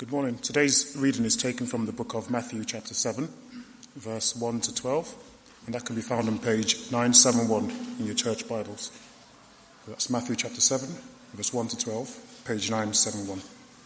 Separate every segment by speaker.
Speaker 1: Good morning. Today's reading is taken from the book of Matthew chapter 7, verse 1 to 12, and that can be found on page 971 in your church Bibles. That's Matthew chapter 7, verse 1 to 12, page 971.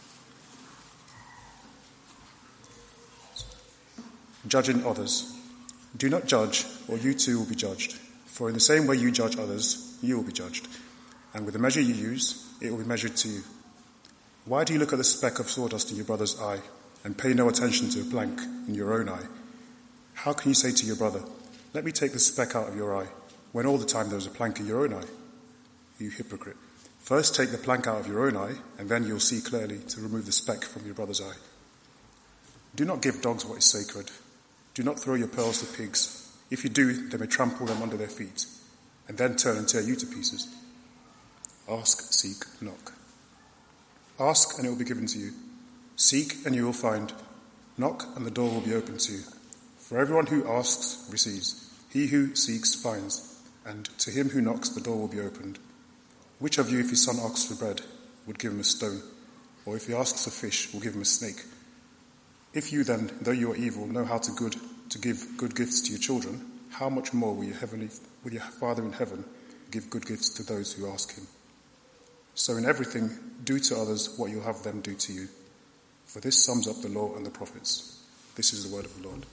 Speaker 1: Judging others. Do not judge, or you too will be judged. For in the same way you judge others, you will be judged. And with the measure you use, it will be measured to you. Why do you look at the speck of sawdust in your brother's eye and pay no attention to a plank in your own eye? How can you say to your brother, let me take the speck out of your eye, when all the time there is a plank in your own eye? You hypocrite. First take the plank out of your own eye, and then you'll see clearly to remove the speck from your brother's eye. Do not give dogs what is sacred. Do not throw your pearls to pigs. If you do, they may trample them under their feet, and then turn and tear you to pieces. Ask, seek, knock. Ask, and it will be given to you. Seek, and you will find. Knock, and the door will be opened to you. For everyone who asks receives. He who seeks finds. And to him who knocks, the door will be opened. Which of you, if his son asks for bread, would give him a stone? Or if he asks for fish, will give him a snake? If you then, though you are evil, know how to give good gifts to your children, how much more will your Father in heaven give good gifts to those who ask him? So in everything, do to others what you'll have them do to you. For this sums up the law and the prophets. This is the word of the Lord.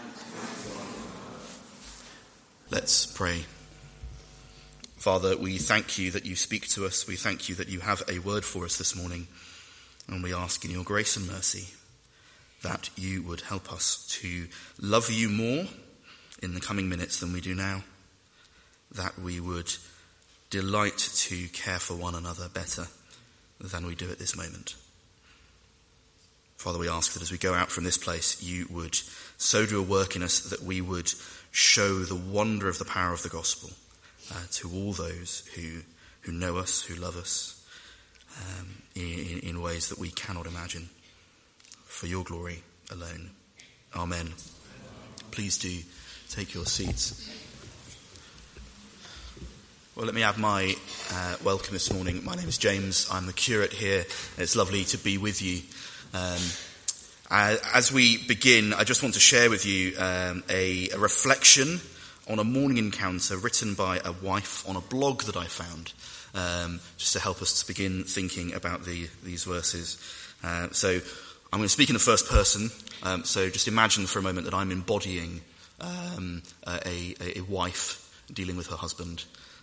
Speaker 2: Let's pray. Father, we thank you that you speak to us. We thank you that you have a word for us this morning. And we ask in your grace and mercy that you would help us to love you more in the coming minutes than we do now. That we would delight to care for one another better than we do at this moment. Father, we ask that as we go out from this place, you would so do a work in us that we would show the wonder of the power of the gospel to all those who know us, who love us, in ways that we cannot imagine. For your glory alone. Amen. Please do take your seats. Well, let me add my welcome this morning. My name is James. I'm the curate here. It's lovely to be with you. As we begin, I just want to share with you a reflection on a morning encounter written by a wife on a blog that I found, just to help us to begin thinking about these verses. So I'm going to speak in the first person. So just imagine for a moment that I'm embodying a wife dealing with her husband.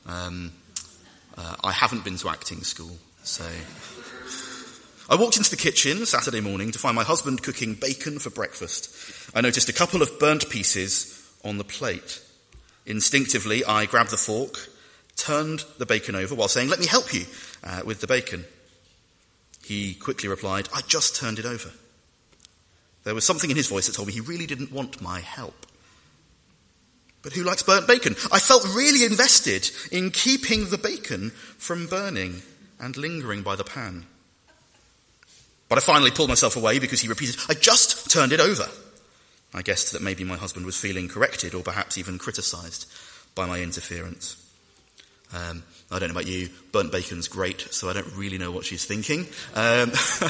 Speaker 2: I haven't been to acting school, so I walked into the kitchen Saturday morning to find my husband cooking bacon for breakfast. I noticed a couple of burnt pieces on the plate. Instinctively, I grabbed the fork, turned the bacon over while saying, "Let me help you with the bacon." He quickly replied, "I just turned it over." There was something in his voice that told me he really didn't want my help. But who likes burnt bacon? I felt really invested in keeping the bacon from burning and lingering by the pan. But I finally pulled myself away because he repeated, "I just turned it over." I guessed that maybe my husband was feeling corrected or perhaps even criticised by my interference. I don't know about you, burnt bacon's great, so I don't really know what she's thinking. But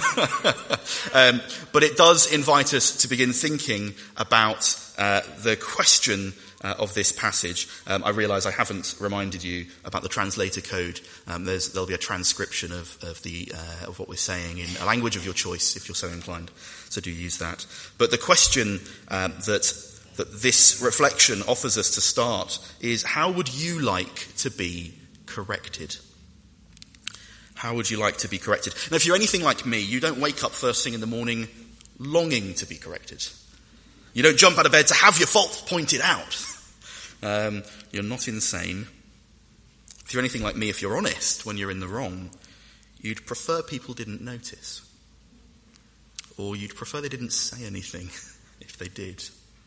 Speaker 2: it does invite us to begin thinking about the question of this passage. I realise I haven't reminded you about the translator code. There'll be a transcription of what we're saying in a language of your choice, if you're so inclined. So do use that. But the question that this reflection offers us to start is, how would you like to be corrected? How would you like to be corrected? Now, if you're anything like me, you don't wake up first thing in the morning longing to be corrected. You don't jump out of bed to have your faults pointed out. You're not insane. If you're anything like me, if you're honest when you're in the wrong, you'd prefer people didn't notice. Or you'd prefer they didn't say anything if they did.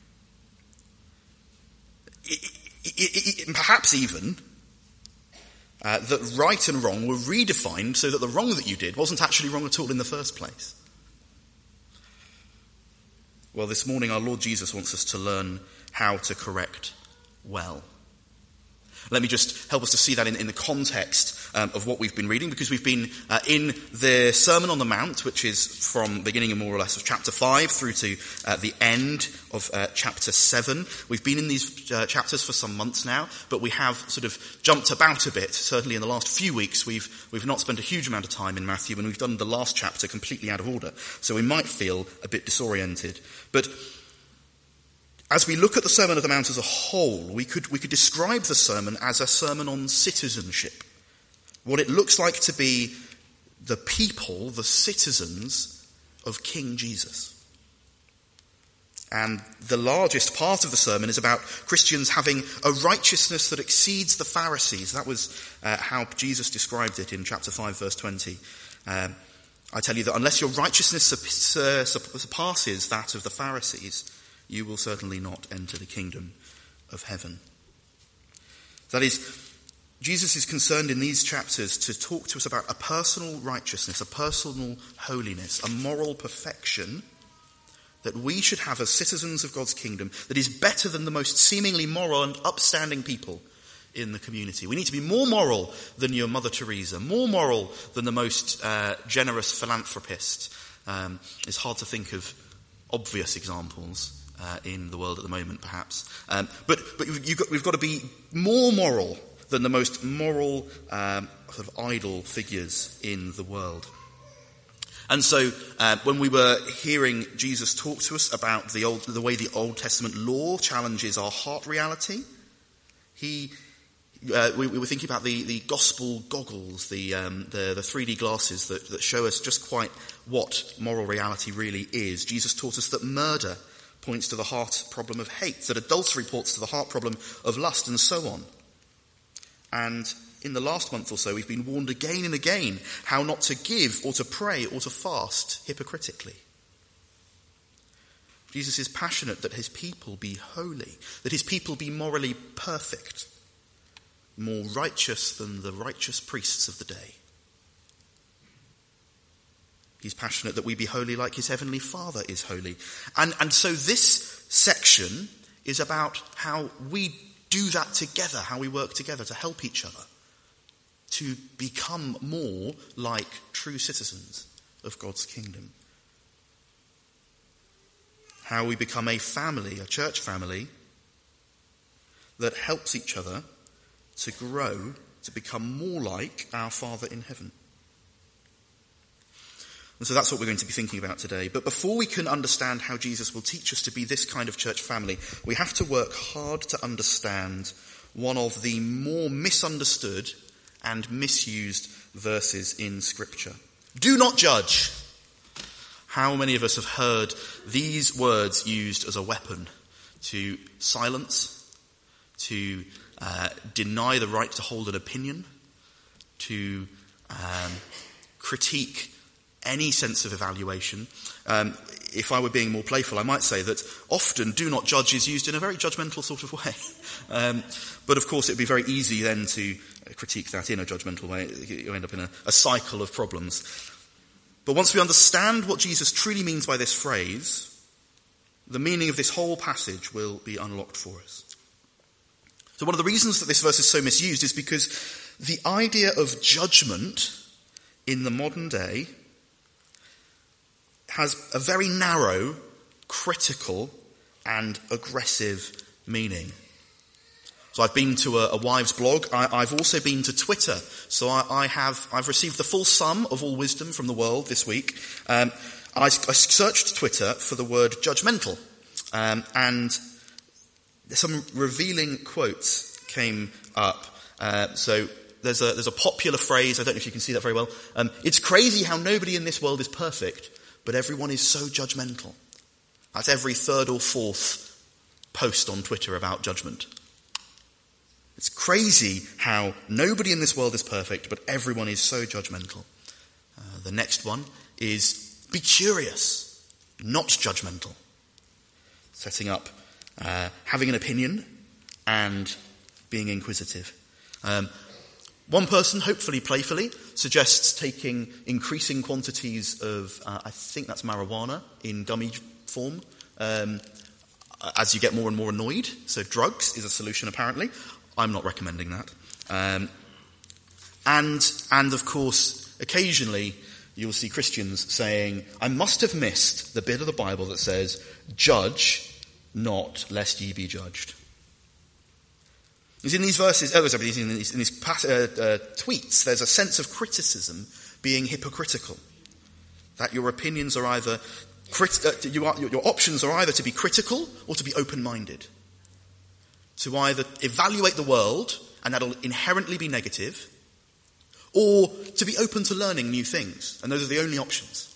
Speaker 2: Perhaps even that right and wrong were redefined so that the wrong that you did wasn't actually wrong at all in the first place. Well, this morning our Lord Jesus wants us to learn how to correct well. Let me just help us to see that in the context of what we've been reading, because we've been in the Sermon on the Mount, which is from beginning more or less of chapter 5 through to the end of chapter 7. We've been in these chapters for some months now, but we have sort of jumped about a bit. Certainly in the last few weeks, we've not spent a huge amount of time in Matthew, and we've done the last chapter completely out of order. So we might feel a bit disoriented. But as we look at the Sermon on the Mount as a whole, we could describe the sermon as a sermon on citizenship. What it looks like to be the people, the citizens of King Jesus. And the largest part of the sermon is about Christians having a righteousness that exceeds the Pharisees. That was how Jesus described it in chapter 5, verse 20. I tell you that unless your righteousness surpasses that of the Pharisees, you will certainly not enter the kingdom of heaven. That is, Jesus is concerned in these chapters to talk to us about a personal righteousness, a personal holiness, a moral perfection that we should have as citizens of God's kingdom that is better than the most seemingly moral and upstanding people in the community. We need to be more moral than your Mother Teresa, more moral than the most generous philanthropist. It's hard to think of obvious examples in the world at the moment, perhaps. But we've got to be more moral than the most moral sort of idol figures in the world. And so when we were hearing Jesus talk to us about the way the Old Testament law challenges our heart reality, we were thinking about the gospel goggles, the 3D glasses that show us just quite what moral reality really is. Jesus taught us that murder points to the heart problem of hate, that adultery points to the heart problem of lust, and so on. And in the last month or so, we've been warned again and again how not to give or to pray or to fast hypocritically. Jesus is passionate that his people be holy, that his people be morally perfect, more righteous than the righteous priests of the day. He's passionate that we be holy like his heavenly Father is holy. And so this section is about how we do that together, how we work together to help each other to become more like true citizens of God's kingdom. How we become a family, a church family, that helps each other to grow, to become more like our Father in heaven. And so that's what we're going to be thinking about today. But before we can understand how Jesus will teach us to be this kind of church family, we have to work hard to understand one of the more misunderstood and misused verses in Scripture. Do not judge. How many of us have heard these words used as a weapon to silence, to deny the right to hold an opinion, to critique any sense of evaluation? If I were being more playful, I might say that often do not judge is used in a very judgmental sort of way. But of course it would be very easy then to critique that in a judgmental way. You end up in a cycle of problems. But once we understand what Jesus truly means by this phrase, the meaning of this whole passage will be unlocked for us. So one of the reasons that this verse is so misused is because the idea of judgment in the modern day has a very narrow, critical, and aggressive meaning. So I've been to a wives blog. I've also been to Twitter. So I've received the full sum of all wisdom from the world this week. I searched Twitter for the word judgmental, and some revealing quotes came up. So there's a popular phrase. I don't know if you can see that very well. It's crazy how nobody in this world is perfect, but everyone is so judgmental. That's every third or fourth post on Twitter about judgment. It's crazy how nobody in this world is perfect, but everyone is so judgmental. The next one is be curious, not judgmental. Setting up having an opinion and being inquisitive. One person, hopefully playfully, suggests taking increasing quantities of, I think that's marijuana, in gummy form, as you get more and more annoyed. So drugs is a solution, apparently. I'm not recommending that. And of course, occasionally you'll see Christians saying, I must have missed the bit of the Bible that says, judge not, lest ye be judged. It's in these verses, in these tweets, there's a sense of criticism being hypocritical. That your opinions are either, your options are either to be critical or to be open-minded. To either evaluate the world, and that'll inherently be negative, or to be open to learning new things. And those are the only options.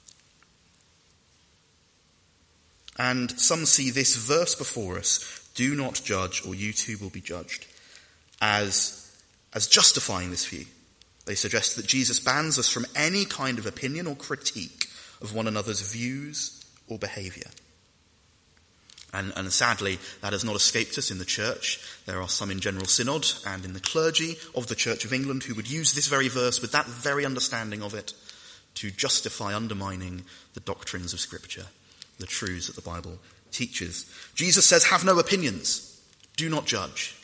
Speaker 2: And some see this verse before us, do not judge or you too will be judged, as justifying this view. They suggest that Jesus bans us from any kind of opinion or critique of one another's views or behaviour. And sadly, that has not escaped us in the church. There are some in General Synod and in the clergy of the Church of England who would use this very verse with that very understanding of it to justify undermining the doctrines of Scripture, the truths that the Bible teaches. Jesus says, have no opinions. Do not judge.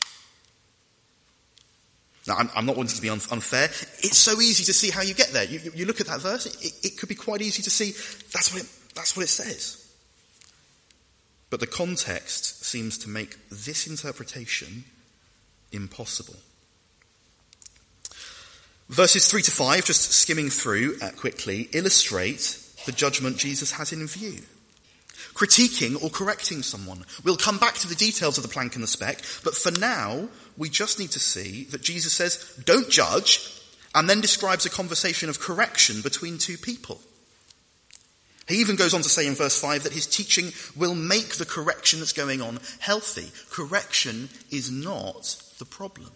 Speaker 2: Now, I'm not wanting to be unfair. It's so easy to see how you get there. You look at that verse, it could be quite easy to see that's what it says. But the context seems to make this interpretation impossible. Verses 3 to 5, just skimming through quickly, illustrate the judgment Jesus has in view. Critiquing or correcting someone. We'll come back to the details of the plank and the speck, but for now, we just need to see that Jesus says, don't judge, and then describes a conversation of correction between two people. He even goes on to say in verse 5 that his teaching will make the correction that's going on healthy. Correction is not the problem.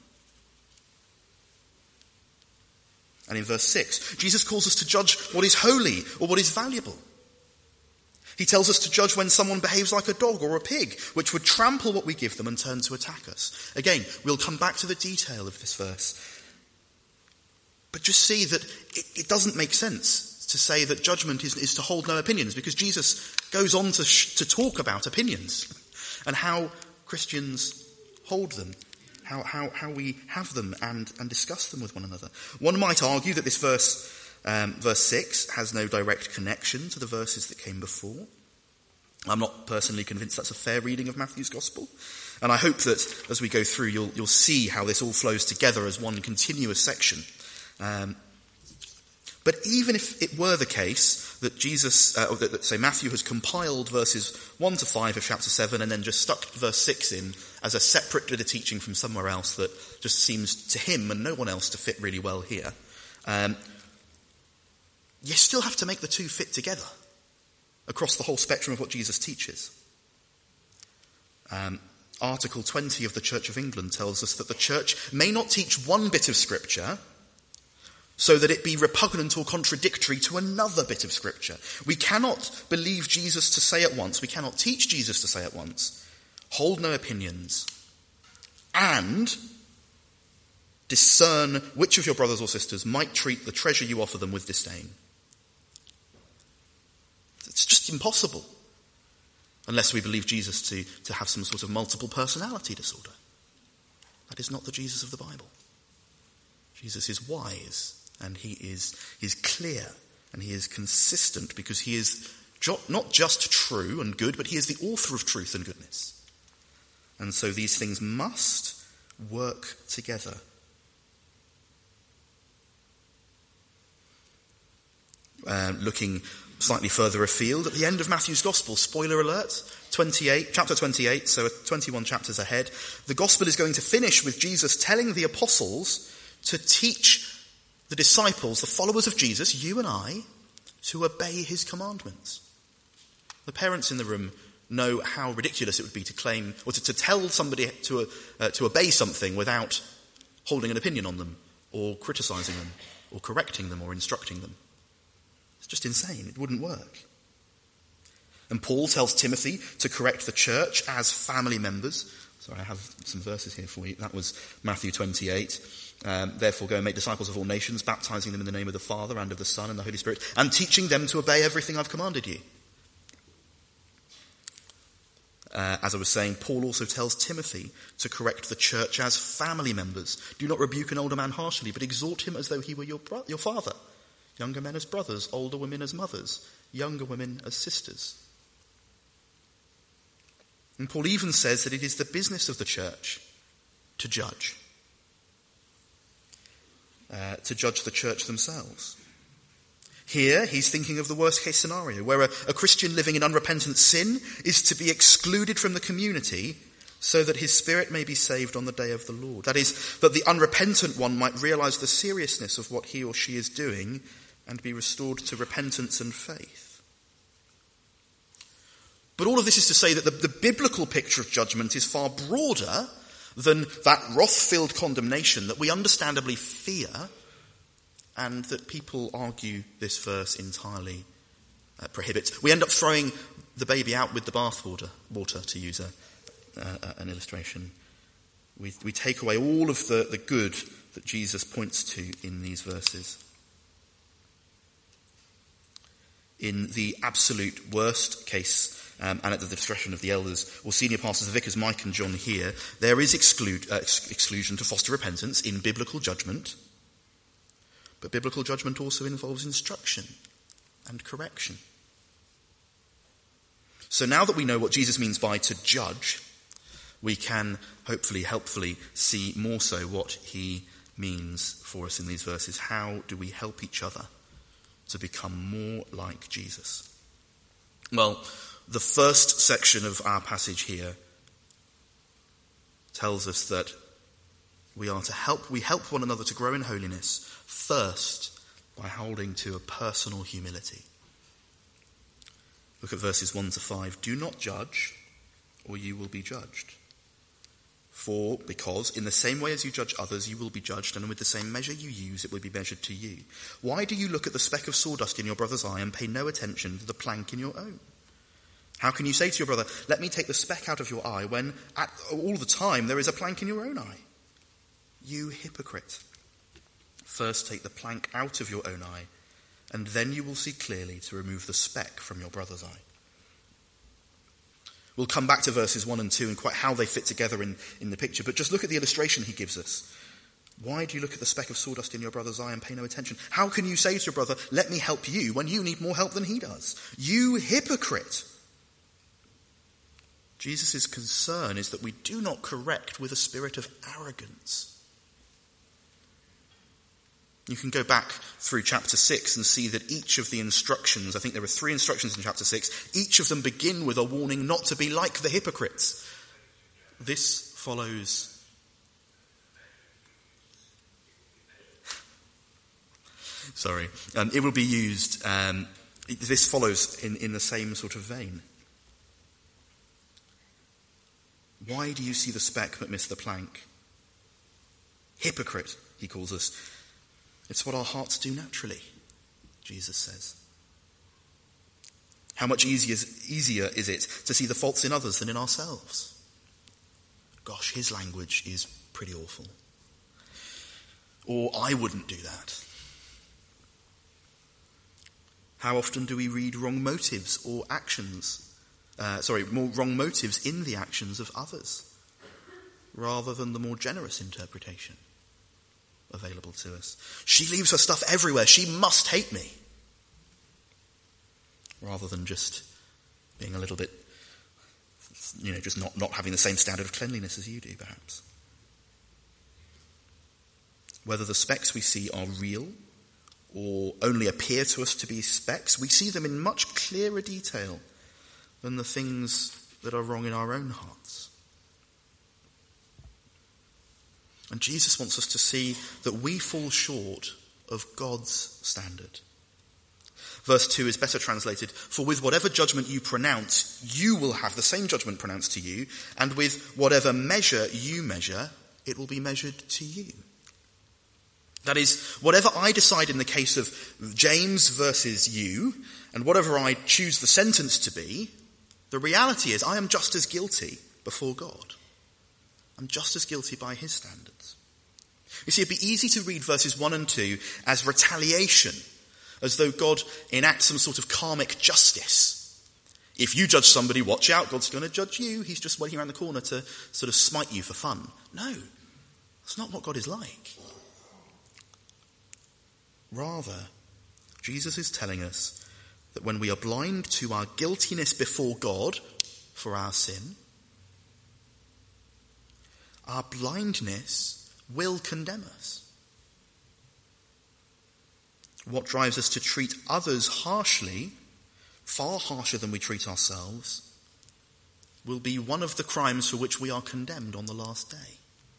Speaker 2: And in verse 6, Jesus calls us to judge what is holy or what is valuable. He tells us to judge when someone behaves like a dog or a pig, which would trample what we give them and turn to attack us. Again, we'll come back to the detail of this verse. But just see that it doesn't make sense to say that judgment is to hold no opinions, because Jesus goes on to talk about opinions and how Christians hold them, how we have them and discuss them with one another. One might argue that this verse 6 has no direct connection to the verses that came before. I'm not personally convinced that's a fair reading of Matthew's Gospel, and I hope that as we go through you'll see how this all flows together as one continuous section. But even if it were the case that that Matthew has compiled verses 1 to 5 of chapter 7 and then just stuck verse 6 in as a separate bit of teaching from somewhere else that just seems to him and no one else to fit really well here, you still have to make the two fit together across the whole spectrum of what Jesus teaches. Article 20 of the Church of England tells us that the church may not teach one bit of Scripture so that it be repugnant or contradictory to another bit of Scripture. We cannot believe Jesus to say at once, we cannot teach Jesus to say at once, hold no opinions, and discern which of your brothers or sisters might treat the treasure you offer them with disdain. It's just impossible unless we believe Jesus to have some sort of multiple personality disorder. That is not the Jesus of the Bible. Jesus is wise, and he is clear, and he is consistent, because he is not just true and good, but he is the author of truth and goodness. And so these things must work together. Looking slightly further afield, at the end of Matthew's Gospel, spoiler alert, chapter 28, so 21 chapters ahead, the Gospel is going to finish with Jesus telling the apostles to teach the disciples, the followers of Jesus, you and I, to obey his commandments. The parents in the room know how ridiculous it would be to claim, or to tell somebody to obey something without holding an opinion on them, or criticizing them, or correcting them, or instructing them. It's just insane. It wouldn't work. And Paul tells Timothy to correct the church as family members. Sorry, I have some verses here for you. That was Matthew 28. Therefore go and make disciples of all nations, baptizing them in the name of the Father and of the Son and the Holy Spirit, and teaching them to obey everything I've commanded you. As I was saying, Paul also tells Timothy to correct the church as family members. Do not rebuke an older man harshly, but exhort him as though he were your father. Younger men as brothers, older women as mothers, younger women as sisters. And Paul even says that it is the business of the church to judge the church themselves. Here, he's thinking of the worst case scenario, where a Christian living in unrepentant sin is to be excluded from the community so that his spirit may be saved on the day of the Lord. That is, that the unrepentant one might realize the seriousness of what he or she is doing and be restored to repentance and faith. But all of this is to say that the biblical picture of judgment is far broader than that wrath-filled condemnation that we understandably fear, and that people argue this verse entirely prohibits. We end up throwing the baby out with the bathwater, to use an illustration. We take away all of the good that Jesus points to in these verses. In the absolute worst case, and at the discretion of the elders or senior pastors, the vicars, Mike and John here, there is exclusion to foster repentance in biblical judgment. But biblical judgment also involves instruction and correction. So now that we know what Jesus means by to judge, we can helpfully see more so what he means for us in these verses. How do we help each other to become more like Jesus? Well, the first section of our passage here tells us that we help one another to grow in holiness, first by holding to a personal humility. Look at verses 1-5. Do not judge, or you will be judged. Because in the same way as you judge others, you will be judged, and with the same measure you use, it will be measured to you. Why do you look at the speck of sawdust in your brother's eye and pay no attention to the plank in your own? How can you say to your brother, let me take the speck out of your eye, when all the time there is a plank in your own eye? You hypocrite. First take the plank out of your own eye, and then you will see clearly to remove the speck from your brother's eye. We'll come back to verses 1 and 2 and quite how they fit together in the picture, but just look at the illustration he gives us. Why do you look at the speck of sawdust in your brother's eye and pay no attention? How can you say to your brother, let me help you, when you need more help than he does? You hypocrite. Jesus' concern is that we do not correct with a spirit of arrogance. You can go back through chapter 6 and see that each of the instructions, I think there are 3 instructions in chapter 6, each of them begin with a warning not to be like the hypocrites. This follows... Sorry. It will be used... this follows in the same sort of vein. Why do you see the speck but miss the plank? Hypocrite, he calls us. It's what our hearts do naturally, Jesus says. How much easier is it to see the faults in others than in ourselves? Gosh, his language is pretty awful. Or I wouldn't do that. How often do we read wrong motives or actions? Wrong motives in the actions of others, rather than the more generous interpretation available to us. She leaves her stuff everywhere. She must hate me. Rather than just being a little bit, just not having the same standard of cleanliness as you do, perhaps. Whether the specks we see are real or only appear to us to be specks, we see them in much clearer detail than the things that are wrong in our own hearts. And Jesus wants us to see that we fall short of God's standard. Verse 2 is better translated, for with whatever judgment you pronounce, you will have the same judgment pronounced to you, and with whatever measure you measure, it will be measured to you. That is, whatever I decide in the case of James versus you, and whatever I choose the sentence to be, the reality is I am just as guilty before God. I'm just as guilty by his standards. You see, it'd be easy to read verses 1 and 2 as retaliation, as though God enacts some sort of karmic justice If you judge somebody, watch out, God's going to judge you. He's just waiting around the corner to sort of smite you for fun. No, that's not what God is like. Rather, Jesus is telling us that when we are blind to our guiltiness before God for our sin, our blindness will condemn us. What drives us to treat others harshly, far harsher than we treat ourselves, will be one of the crimes for which we are condemned on the last day.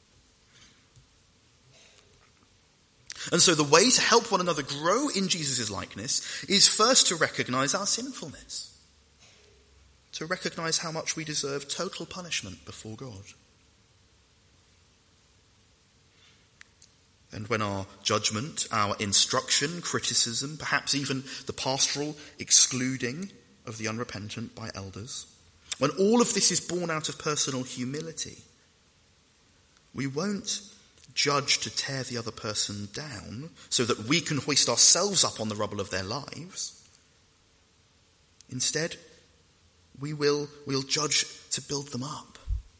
Speaker 2: And so the way to help one another grow in Jesus' likeness is first to recognize our sinfulness, to recognize how much we deserve total punishment before God. And when our judgment, our instruction, criticism, perhaps even the pastoral excluding of the unrepentant by elders, when all of this is born out of personal humility, we won't judge to tear the other person down so that we can hoist ourselves up on the rubble of their lives. Instead, we'll judge to build them up.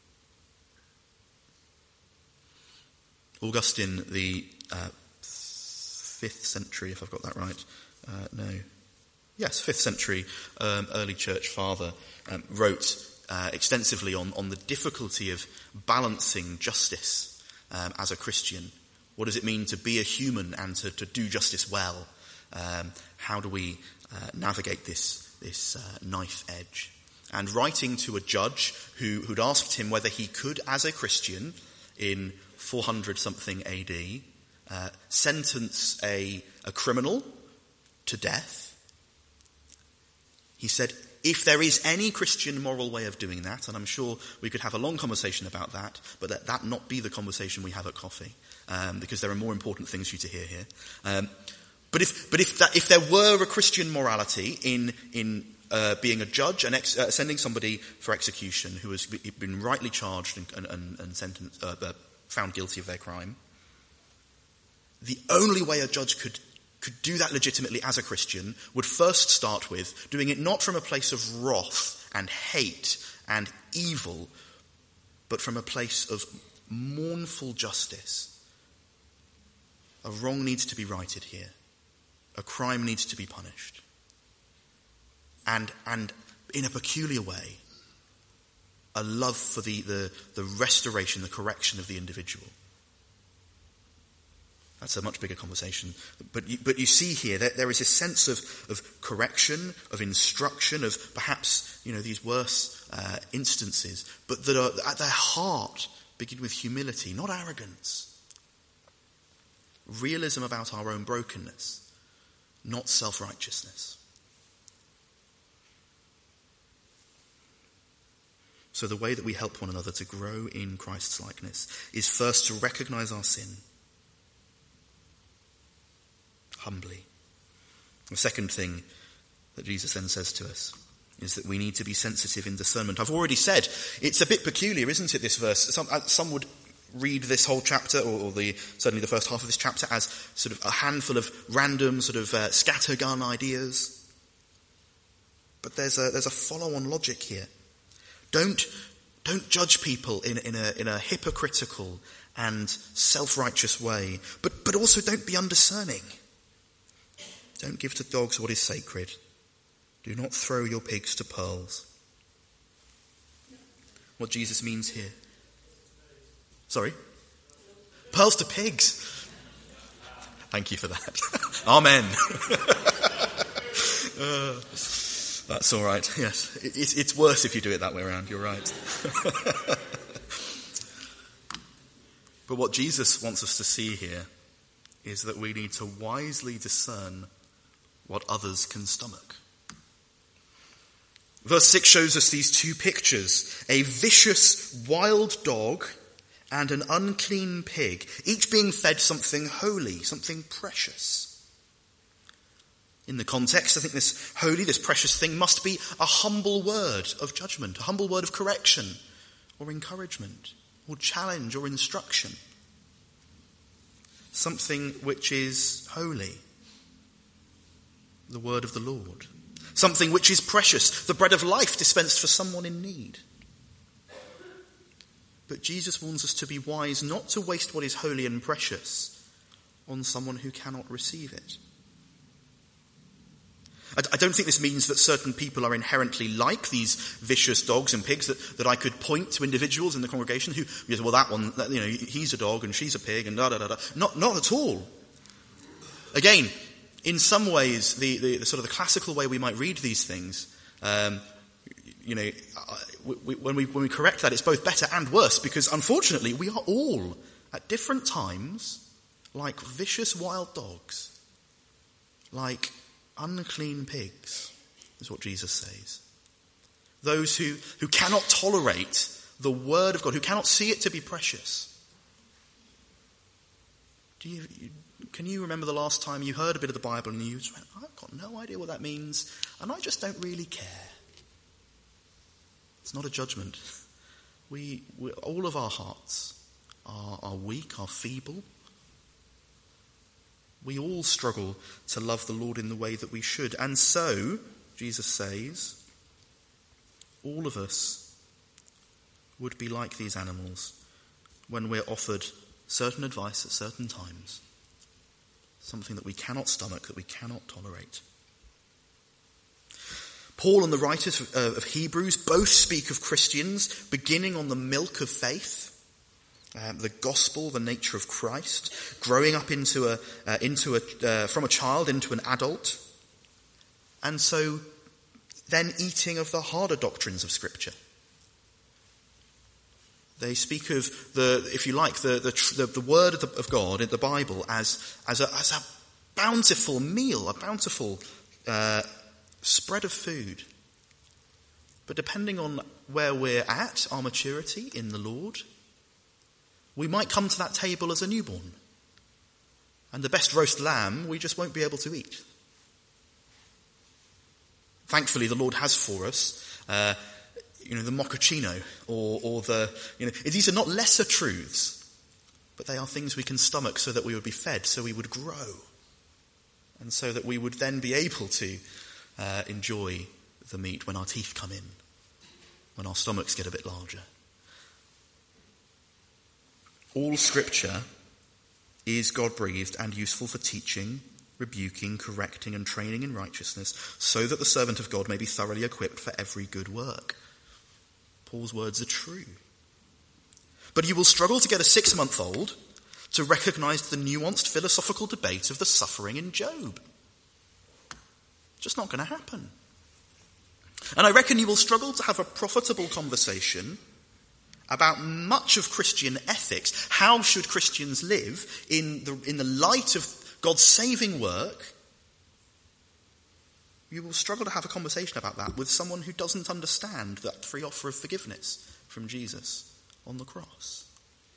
Speaker 2: Augustine, the 5th century, if I've got that right, 5th century early church father, wrote extensively on the difficulty of balancing justice as a Christian. What does it mean to be a human and to do justice well? How do we navigate this knife edge? And writing to a judge who'd asked him whether he could, as a Christian, in 400-something AD, sentence a criminal to death, he said, if there is any Christian moral way of doing that, and I'm sure we could have a long conversation about that, but let that not be the conversation we have at coffee, because there are more important things for you to hear here. But if there were a Christian morality in being a judge and sending somebody for execution who has been rightly charged and sentenced, found guilty of their crime, the only way a judge could do that legitimately as a Christian would first start with doing it not from a place of wrath and hate and evil, but from a place of mournful justice. A wrong needs to be righted here. A crime needs to be punished. And in a peculiar way, a love for the restoration, the correction of the individual. That's a much bigger conversation. But you see here that there is a sense of correction, of instruction, of perhaps these worse instances, but that are at their heart begin with humility, not arrogance. Realism about our own brokenness, not self-righteousness. So the way that we help one another to grow in Christ's likeness is first to recognize our sin humbly. The second thing that Jesus then says to us is that we need to be sensitive in discernment. I've already said it's a bit peculiar, isn't it, this verse? Some would read this whole chapter, or certainly the first half of this chapter, as sort of a handful of random sort of scattergun ideas. But there's a follow-on logic here. Don't judge people in a hypocritical and self-righteous way, but also don't be undiscerning. Don't give to dogs what is sacred. Do not throw your pigs to pearls. What Jesus means here. Sorry? Pearls to pigs. Thank you for that. Amen. That's all right. Yes, it's worse if you do it that way around. You're right. But what Jesus wants us to see here is that we need to wisely discern what others can stomach. Verse 6 shows us these two pictures: a vicious wild dog and an unclean pig, each being fed something holy, something precious. In the context, I think this holy, this precious thing must be a humble word of judgment, a humble word of correction or encouragement or challenge or instruction. Something which is holy, the word of the Lord. something which is precious, the bread of life dispensed for someone in need. But Jesus warns us to be wise not to waste what is holy and precious on someone who cannot receive it. I don't think this means that certain people are inherently like these vicious dogs and pigs, that I could point to individuals in the congregation who, well, that one, he's a dog and she's a pig and da-da-da-da. Not at all. Again, in some ways, the sort of the classical way we might read these things, when we correct that, it's both better and worse, because unfortunately we are all, at different times, like vicious wild dogs, like unclean pigs, is what Jesus says. Those who cannot tolerate the word of God, who cannot see it to be precious. Can you remember the last time you heard a bit of the Bible and you just went, I've got no idea what that means, and I just don't really care? It's not a judgment. We all of our hearts are weak, are feeble. We all struggle to love the Lord in the way that we should. And so, Jesus says, all of us would be like these animals when we're offered certain advice at certain times, something that we cannot stomach, that we cannot tolerate. Paul and the writers of Hebrews both speak of Christians beginning on the milk of faith, the gospel, the nature of Christ, growing up from a child into an adult, and so then eating of the harder doctrines of Scripture. They speak of the word of God in the Bible as a bountiful meal, a bountiful spread of food. But depending on where we're at, our maturity in the Lord, we might come to that table as a newborn. And the best roast lamb we just won't be able to eat. Thankfully, the Lord has for us, the mochaccino, or these are not lesser truths, but they are things we can stomach so that we would be fed, so we would grow, and so that we would then be able to enjoy the meat when our teeth come in, when our stomachs get a bit larger. All Scripture is God-breathed and useful for teaching, rebuking, correcting, and training in righteousness, so that the servant of God may be thoroughly equipped for every good work. Paul's words are true. But you will struggle to get a 6-month-old to recognize the nuanced philosophical debate of the suffering in Job. Just not going to happen. And I reckon you will struggle to have a profitable conversation about much of Christian ethics. How should Christians live in the light of God's saving work? You will struggle to have a conversation about that with someone who doesn't understand that free offer of forgiveness from Jesus on the cross.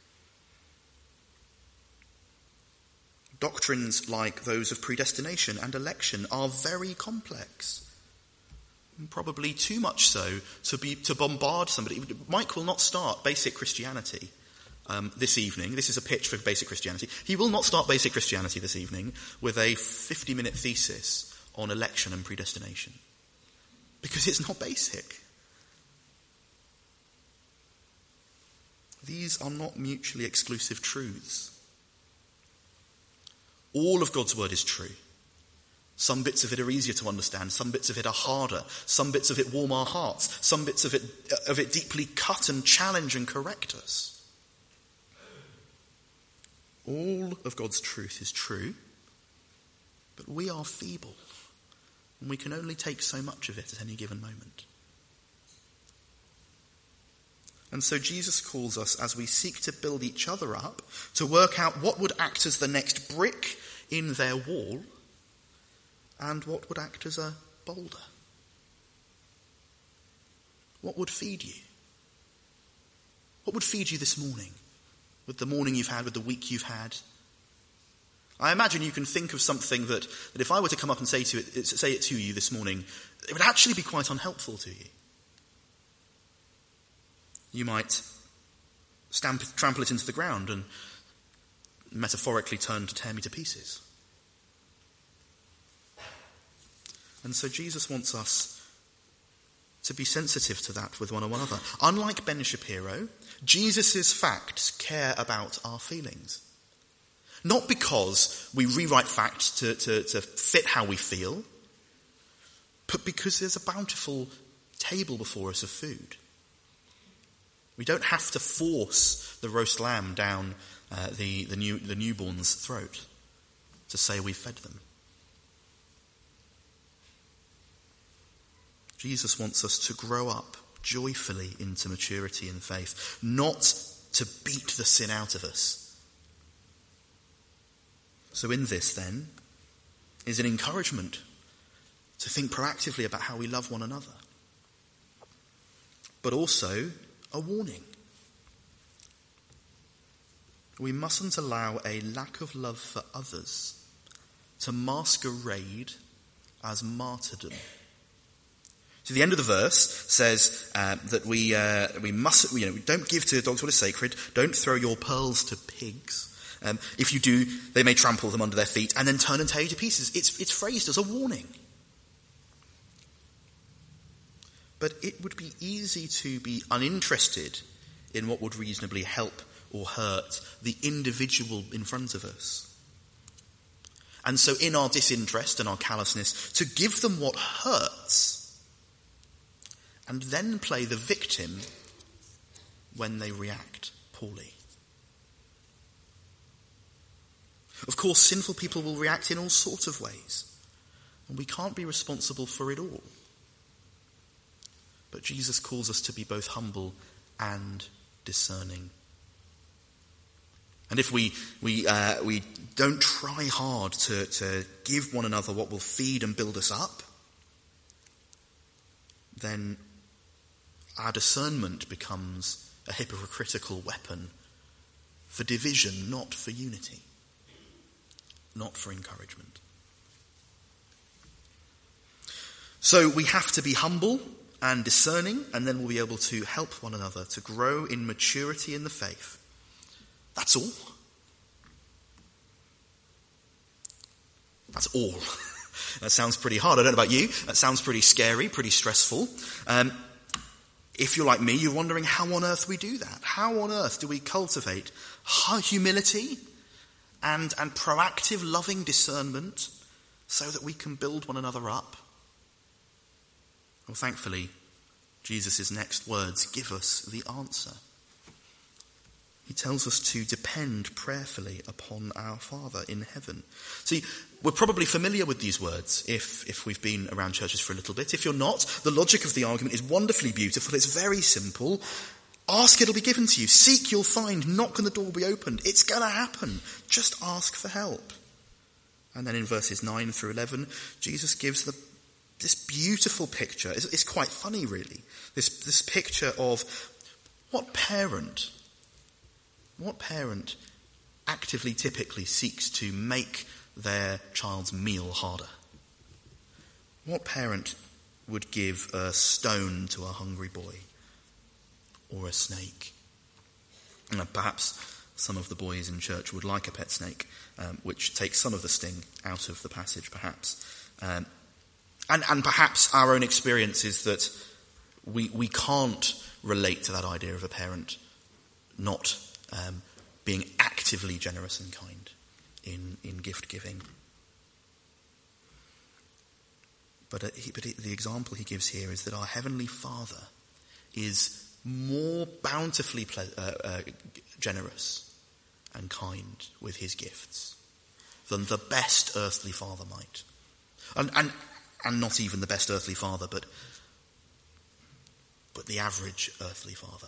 Speaker 2: Doctrines like those of predestination and election are very complex. Probably too much so to bombard somebody. Mike will not start Basic Christianity this evening. This is a pitch for Basic Christianity. He will not start Basic Christianity this evening with a 50-minute thesis on election and predestination, because it's not basic. These are not mutually exclusive truths. All of God's word is true. Some bits of it are easier to understand, some bits of it are harder, some bits of it warm our hearts, some bits of it deeply cut and challenge and correct us. All of God's truth is true, but we are feeble, and we can only take so much of it at any given moment. And so Jesus calls us, as we seek to build each other up, to work out what would act as the next brick in their wall, and what would act as a boulder. What would feed you? What would feed you this morning? With the morning you've had, with the week you've had? I imagine you can think of something that if I were to come up and say it to you this morning, it would actually be quite unhelpful to you. You might trample it into the ground and metaphorically turn to tear me to pieces. And so Jesus wants us to be sensitive to that with one another. Unlike Ben Shapiro, Jesus' facts care about our feelings. Not because we rewrite facts to fit how we feel, but because there's a bountiful table before us of food. We don't have to force the roast lamb down the newborn's throat to say we fed them. Jesus wants us to grow up joyfully into maturity in faith, not to beat the sin out of us. So in this, then, is an encouragement to think proactively about how we love one another, but also a warning. We mustn't allow a lack of love for others to masquerade as martyrdom. So the end of the verse says that we must, we don't give to dogs what is sacred. Don't throw your pearls to pigs. If you do, they may trample them under their feet and then turn and tear you to pieces. It's phrased as a warning. But it would be easy to be uninterested in what would reasonably help or hurt the individual in front of us. And so in our disinterest and our callousness, to give them what hurts and then play the victim when they react poorly. Of course, sinful people will react in all sorts of ways, and we can't be responsible for it all. But Jesus calls us to be both humble and discerning. And if we don't try hard to give one another what will feed and build us up, then our discernment becomes a hypocritical weapon for division, not for unity, not for encouragement. So we have to be humble and discerning, and then we'll be able to help one another to grow in maturity in the faith. That's all. That's all. That sounds pretty hard. I don't know about you. That sounds pretty scary, pretty stressful. If you're like me, you're wondering how on earth we do that. How on earth do we cultivate humility and proactive, loving discernment so that we can build one another up? Well, thankfully, Jesus' next words give us the answer. He tells us to depend prayerfully upon our Father in heaven. See, we're probably familiar with these words if we've been around churches for a little bit. If you're not, the logic of the argument is wonderfully beautiful. It's very simple. Ask, it'll be given to you. Seek, you'll find. Knock, and the door will be opened. It's going to happen. Just ask for help. And then in verses 9 through 11, Jesus gives this beautiful picture. It's quite funny, really. This picture of what parent actively, typically seeks to make their child's meal harder? What parent would give a stone to a hungry boy or a snake? And perhaps some of the boys in church would like a pet snake, which takes some of the sting out of the passage, perhaps. And perhaps our own experience is that we can't relate to that idea of a parent not being actively generous and kind in gift giving. But the example he gives here is that our Heavenly Father is more bountifully generous and kind with his gifts than the best earthly father might. And not even the best earthly father, but the average earthly father.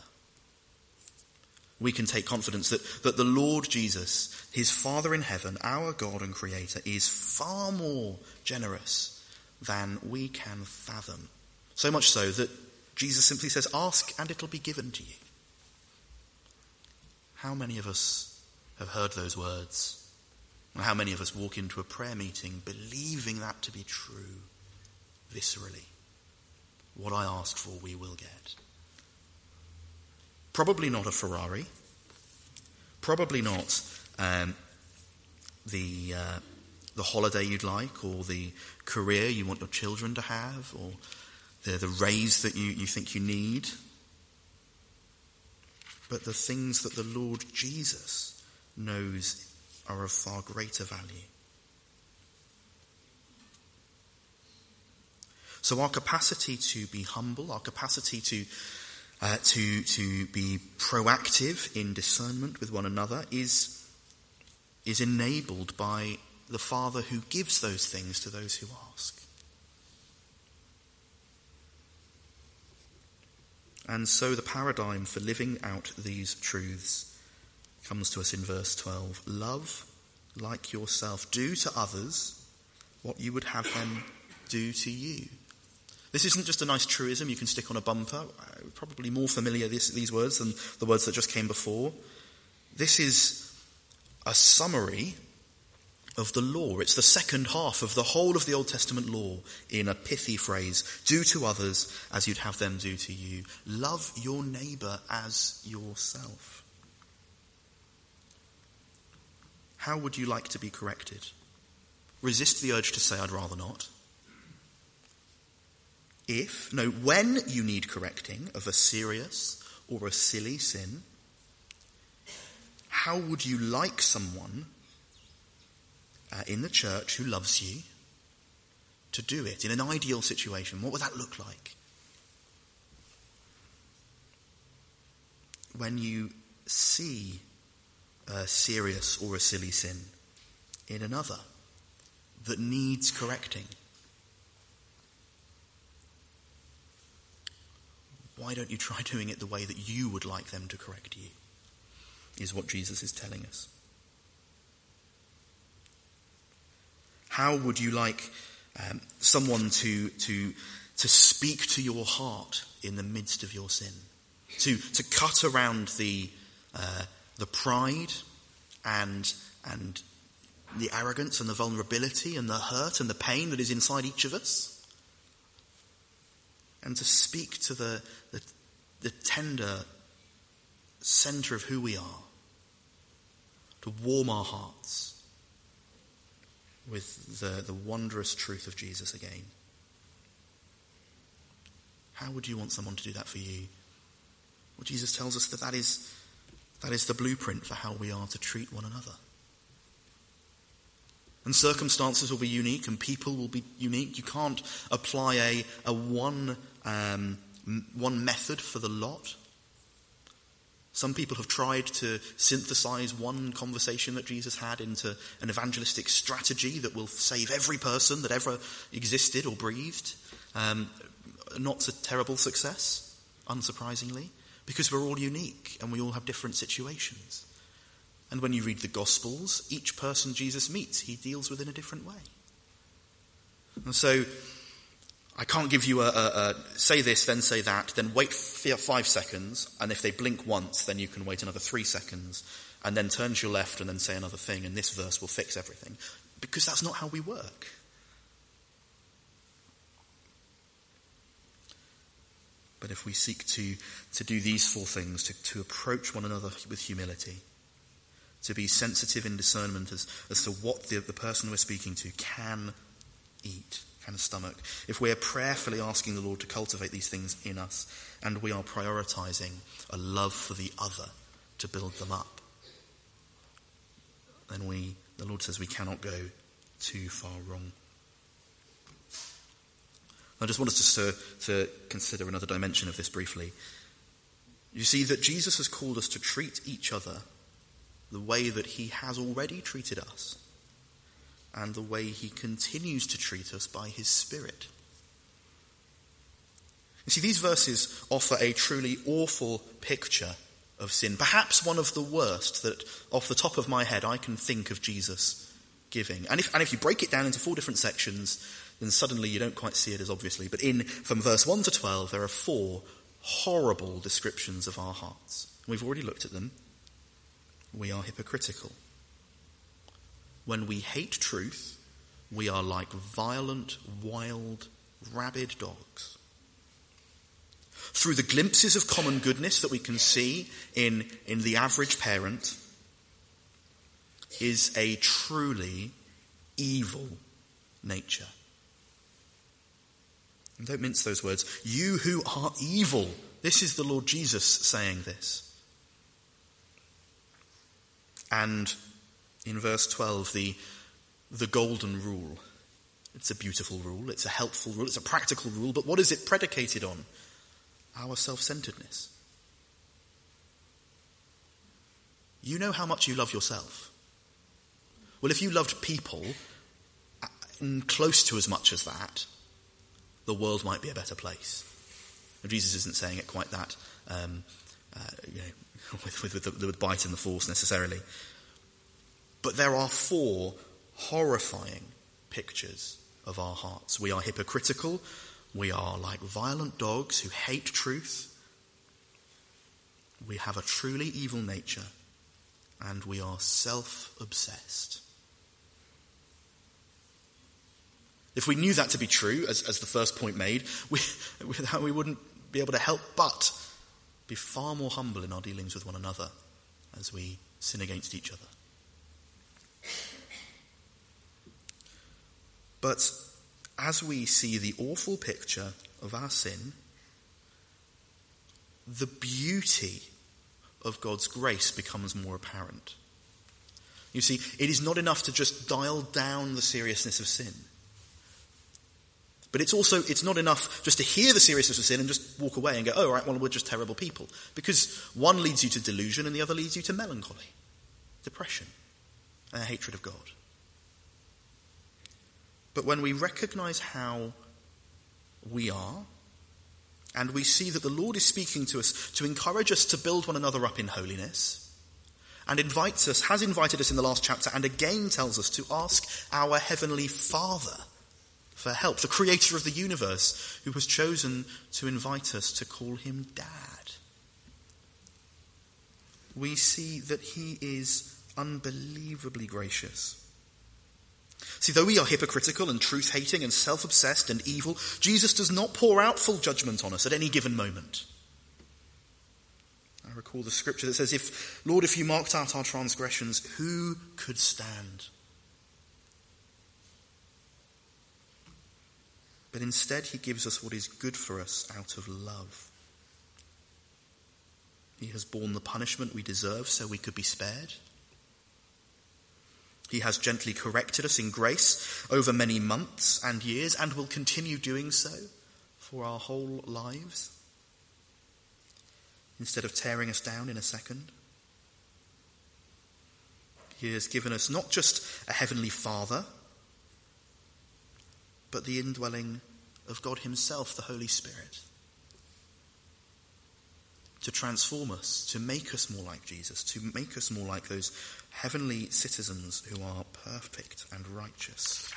Speaker 2: We can take confidence that the Lord Jesus, his Father in heaven, our God and Creator, is far more generous than we can fathom. So much so that Jesus simply says, ask and it'll be given to you. How many of us have heard those words? And how many of us walk into a prayer meeting believing that to be true, viscerally? What I ask for, we will get. Probably not a Ferrari. Probably not the the holiday you'd like, or the career you want your children to have, or the raise that you think you need. But the things that the Lord Jesus knows are of far greater value. So our capacity to be humble, our capacity to be proactive in discernment with one another is enabled by the Father who gives those things to those who ask. And so the paradigm for living out these truths comes to us in verse 12. Love like yourself. Do to others what you would have them do to you. This isn't just a nice truism you can stick on a bumper. Probably more familiar these words than the words that just came before. This is a summary of the law. It's the second half of the whole of the Old Testament law in a pithy phrase. Do to others as you'd have them do to you. Love your neighbour as yourself. How would you like to be corrected? Resist the urge to say, I'd rather not. When you need correcting of a serious or a silly sin, how would you like someone in the church who loves you to do it in an ideal situation? What would that look like? When you see a serious or a silly sin in another that needs correcting, why don't you try doing it the way that you would like them to correct you, is what Jesus is telling us. How would you like someone to speak to your heart in the midst of your sin? To cut around the pride and the arrogance and the vulnerability and the hurt and the pain that is inside each of us? And to speak to the tender centre of who we are, to warm our hearts with the wondrous truth of Jesus again. How would you want someone to do that for you? Well, Jesus tells us that is the blueprint for how we are to treat one another. And circumstances will be unique and people will be unique. You can't apply a one method for the lot. Some people have tried to synthesize one conversation that Jesus had into an evangelistic strategy that will save every person that ever existed or breathed. Not to terrible success, unsurprisingly, because we're all unique and we all have different situations. And when you read the Gospels, each person Jesus meets, he deals with in a different way. And so I can't give you a say this, then say that, then wait 5 seconds, and if they blink once, then you can wait another 3 seconds, and then turn to your left and then say another thing, and this verse will fix everything. Because that's not how we work. But if we seek to do these 4 things, to approach one another with humility, to be sensitive in discernment as to what the person we're speaking to can eat, can stomach. If we are prayerfully asking the Lord to cultivate these things in us, and we are prioritizing a love for the other to build them up, then the Lord says we cannot go too far wrong. I just want us to consider another dimension of this briefly. You see that Jesus has called us to treat each other the way that he has already treated us, and the way he continues to treat us by his Spirit. You see, these verses offer a truly awful picture of sin, perhaps one of the worst that, off the top of my head, I can think of Jesus giving. And if you break it down into 4 different sections, then suddenly you don't quite see it as obviously. But from verse 1 to 12, there are 4 horrible descriptions of our hearts. We've already looked at them. We are hypocritical. When we hate truth, we are like violent, wild, rabid dogs. Through the glimpses of common goodness that we can see in the average parent is a truly evil nature. And don't mince those words. You who are evil. This is the Lord Jesus saying this. And in verse 12, the golden rule. It's a beautiful rule. It's a helpful rule. It's a practical rule. But what is it predicated on? Our self-centeredness. You know how much you love yourself. Well, if you loved people close to as much as that, the world might be a better place. And Jesus isn't saying it quite that, with the bite and the force necessarily. But there are 4 horrifying pictures of our hearts. We are hypocritical. We are like violent dogs who hate truth. We have a truly evil nature. And we are self-obsessed. If we knew that to be true, as the first point made, we wouldn't be able to help but be far more humble in our dealings with one another as we sin against each other. But as we see the awful picture of our sin, the beauty of God's grace becomes more apparent. You see, it is not enough to just dial down the seriousness of sin. But it's not enough just to hear the seriousness of sin and just walk away and go, oh, right, well, we're just terrible people. Because one leads you to delusion and the other leads you to melancholy, depression, and a hatred of God. But when we recognize how we are, and we see that the Lord is speaking to us to encourage us to build one another up in holiness, and has invited us in the last chapter, and again tells us to ask our Heavenly Father for help, the creator of the universe, who has chosen to invite us to call him Dad. We see that he is unbelievably gracious. See, though we are hypocritical and truth-hating and self-obsessed and evil, Jesus does not pour out full judgment on us at any given moment. I recall the scripture that says, Lord, if you marked out our transgressions, who could stand? But instead he gives us what is good for us out of love. He has borne the punishment we deserve so we could be spared. He has gently corrected us in grace over many months and years, and will continue doing so for our whole lives, instead of tearing us down in a second. He has given us not just a heavenly Father, but the indwelling of God himself, the Holy Spirit, to transform us, to make us more like Jesus, to make us more like those heavenly citizens who are perfect and righteous.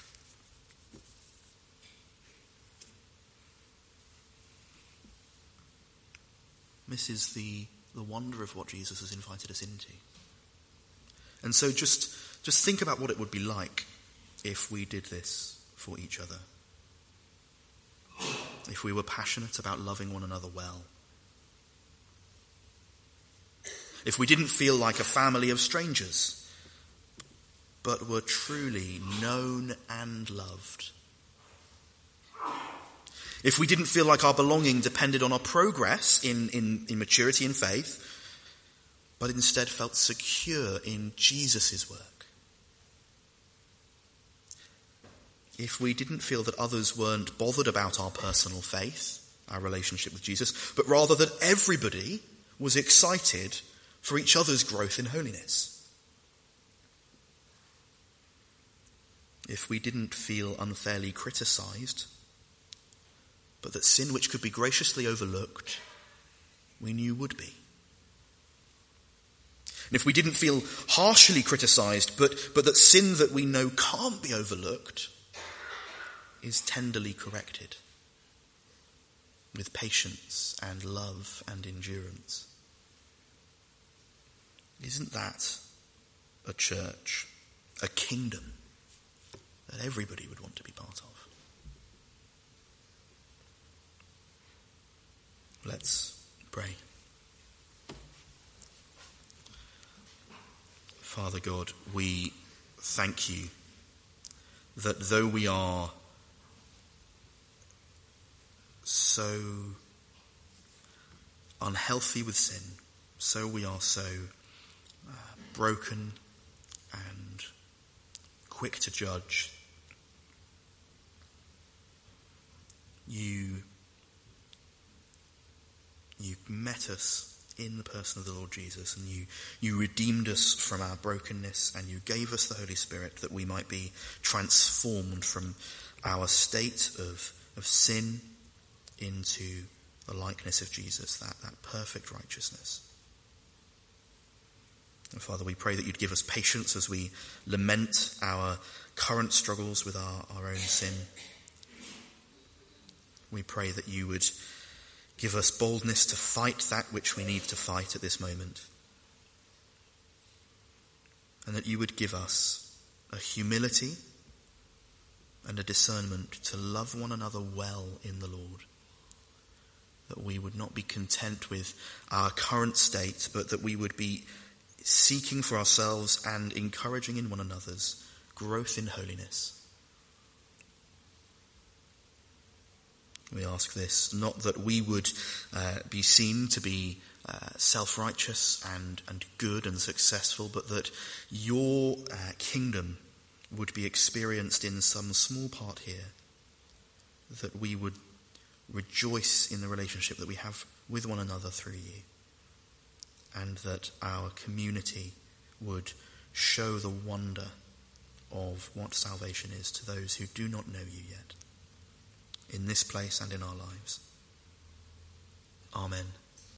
Speaker 2: This is the wonder of what Jesus has invited us into. And so just think about what it would be like if we did this for each other. If we were passionate about loving one another well. If we didn't feel like a family of strangers, but were truly known and loved. If we didn't feel like our belonging depended on our progress in maturity and faith, but instead felt secure in Jesus' work. If we didn't feel that others weren't bothered about our personal faith, our relationship with Jesus, but rather that everybody was excited for each other's growth in holiness. If we didn't feel unfairly criticized, but that sin which could be graciously overlooked, we knew would be. And if we didn't feel harshly criticized, but that sin that we know can't be overlooked is tenderly corrected with patience and love and endurance. Isn't that a church, a kingdom that everybody would want to be part of? Let's pray. Father God, we thank you that though we are so unhealthy with sin, so we are so broken and quick to judge, you met us in the person of the Lord Jesus, and you redeemed us from our brokenness, and you gave us the Holy Spirit that we might be transformed from our state of sin into the likeness of Jesus, that perfect righteousness. And Father, we pray that you'd give us patience as we lament our current struggles with our own sin. We pray that you would give us boldness to fight that which we need to fight at this moment. And that you would give us a humility and a discernment to love one another well in the Lord. That we would not be content with our current state, but that we would be seeking for ourselves and encouraging in one another's growth in holiness. We ask this, not that we would be seen to be self-righteous and good and successful, but that your kingdom would be experienced in some small part here, that we would rejoice in the relationship that we have with one another through you, and that our community would show the wonder of what salvation is to those who do not know you yet, in this place and in our lives. Amen.